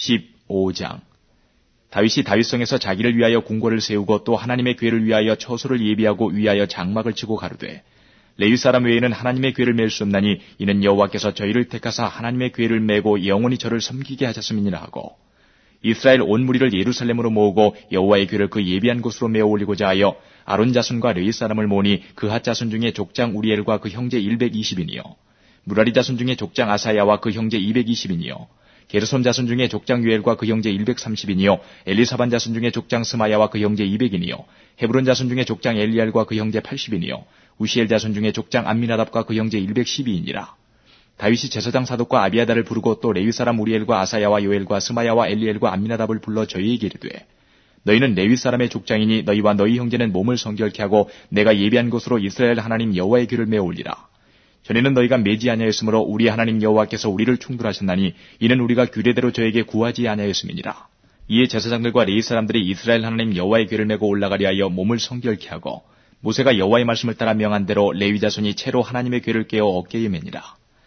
15장. 다윗이 다윗성에서 자기를 위하여 궁궐을 세우고 또 하나님의 궤를 위하여 처소를 예비하고 위하여 장막을 치고 가로되 레위 사람 외에는 하나님의 궤를 맬 수 없나니 이는 여호와께서 저희를 택하사 하나님의 궤를 메고 영원히 저를 섬기게 하셨음이니라 하고 이스라엘 온 무리를 예루살렘으로 모으고 여호와의 궤를 그 예비한 곳으로 메어 올리고자 하여 아론 자손과 레위 사람을 모으니 그핫 자손 중에 족장 우리엘과 그 형제 120인이요 무라리 자손 중에 족장 아사야와 그 형제 220인이요 게르솜 자손 중에 족장 유엘과 그 형제 130인이요 엘리사반 자손 중에 족장 스마야와 그 형제 200인이요 헤브론 자손 중에 족장 엘리알과 그 형제 80인이요 우시엘 자손 중에 족장 암미나답과 그 형제 112이니라. 다윗이 제사장 사독과 아비아다를 부르고 또 레위 사람 우리엘과 아사야와 요엘과 스마야와 엘리엘과 암미나답을 불러 저희에게 이르되 너희는 레위 사람의 족장이니 너희와 너희 형제는 몸을 성결케 하고 내가 예비한 곳으로 이스라엘 하나님 여호와의 궤를 메어 올리라. 전에는 너희가 매지 아니하였으므로 우리 하나님 여호와께서 우리를 충돌하셨나니 이는 우리가 규례대로 저에게 구하지 아니하였음이니라. 이에 제사장들과 레위 사람들이 이스라엘 하나님 여호와의 궤를 메고 올라가려 하여 몸을 성결케 하고 모세가 여호와의 말씀을 따라 명한 대로 레위 자손이 채로 하나님의 궤를 깨어 어깨에 매니라.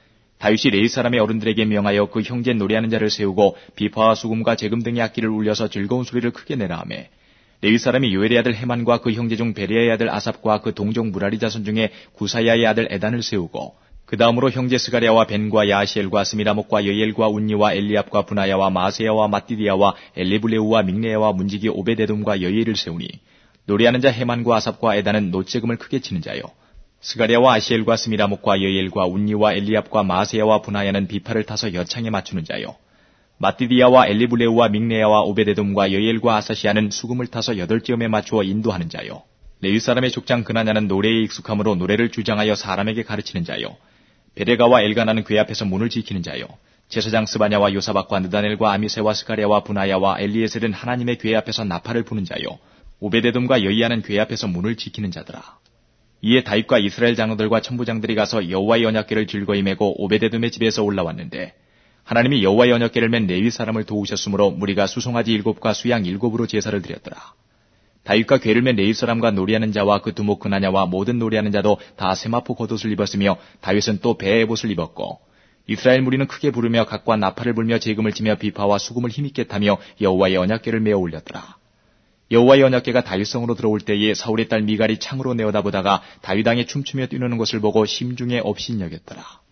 다윗이 레위 사람의 어른들에게 명하여 그 형제 노래하는 자를 세우고 비파와 수금과 재금 등의 악기를 울려서 즐거운 소리를 크게 내라 하며 레위 사람이 요엘의 아들 헤만과 그 형제 중 베레야의 아들 아삽과 그 동종 무라리 자손 중에 구사야의 아들 에단을 세우고 그 다음으로 형제 스가랴와 벤과 야시엘과 스미라목과 여엘과 운니와 엘리압과 분하야와 마세야와 마띠디야와 엘리블레우와 믹네야와 문지기 오베데돔과 여엘을 세우니 노래하는 자 헤만과 아삽과 에단은 노재금을 크게 치는 자요 스가랴와 아시엘과 스미라목과 여엘과 운니와 엘리압과 마세야와 분하야는 비파를 타서 여창에 맞추는 자요 마띠디야와 엘리블레우와 믹네야와 오베데돔과 여엘과 아사시아는 수금을 타서 8지음에 맞추어 인도하는 자요 레위 사람의 족장 그나냐는 노래에 익숙함으로 노래를 주장하여 사람에게 가르치는 자요 베레가와 엘가나는 궤 앞에서 문을 지키는 자요 제사장 스바냐와 요사박과 느다넬과 아미세와 스가랴와 분하야와 엘리에셀은 하나님의 궤 앞에서 나팔을 부는 자요 오베데돔과 여이야는 궤 앞에서 문을 지키는 자더라. 이에 다윗과 이스라엘 장로들과 천부장들이 가서 여호와의 언약궤를 즐거이 메고 오베데돔의 집에서 올라왔는데 하나님이 여호와의 언약궤를 맨 레위 사람을 도우셨으므로 무리가 수송아지 7과 수양 7으로 제사를 드렸더라. 다윗과 궤를 맨 레위 사람과 노래하는 자와 그 두목 그나냐와 모든 노래하는 자도 다 세마포 겉옷을 입었으며 다윗은 또 배의 옷을 입었고 이스라엘 무리는 크게 부르며 각과 나팔을 불며 재금을 치며 비파와 수금을 힘있게 타며 여호와의 언약궤를 메어 올렸더라. 여호와의 언약궤가 다윗성으로 들어올 때에 사울의 딸 미갈이 창으로 내어다보다가 다윗 왕이 춤추며 뛰노는 것을 보고 심중에 업신여겼더라.